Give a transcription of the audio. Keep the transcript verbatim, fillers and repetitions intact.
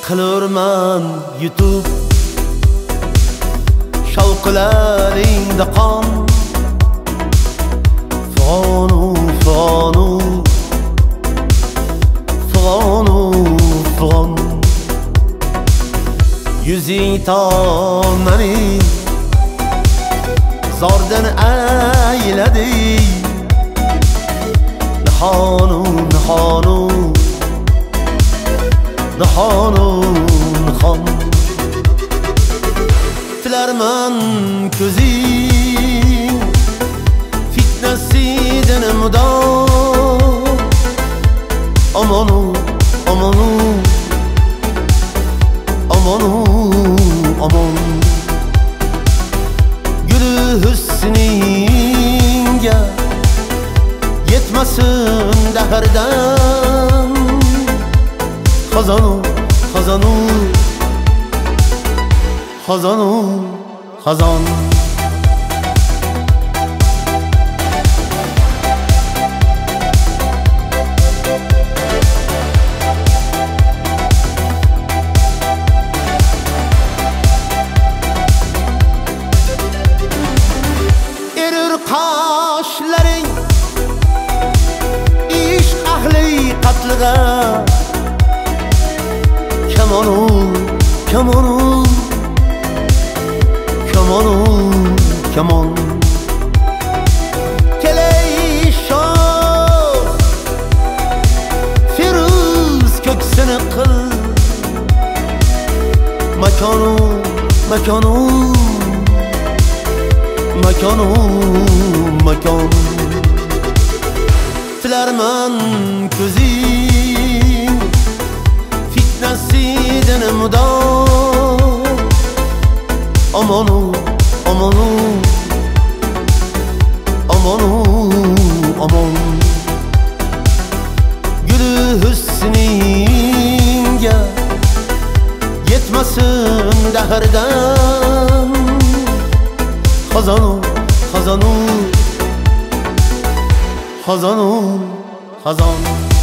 qilurman yutib shavqlaringda qon fonu fonu fonu fon yuzing tomani zordan ayladi nihonu nihonu nihonu nihon tilarman ko'zing fitnasidan mudom amonu amonu amonu amon gülü hüsninga yetmasin dahardan xazonu xazonu xazonu xazon erir qoshlaring ishq ahli qatliga kamonu kamonu kamonu kamon keley shoh firuz ko'ksini qil makonu makonu makonu makon tilarman ko'zing fitnasidan mudom amonu amonu amonu amon gülü hüsninga yetmasin dahardan xazonu xazonu xazonu xazon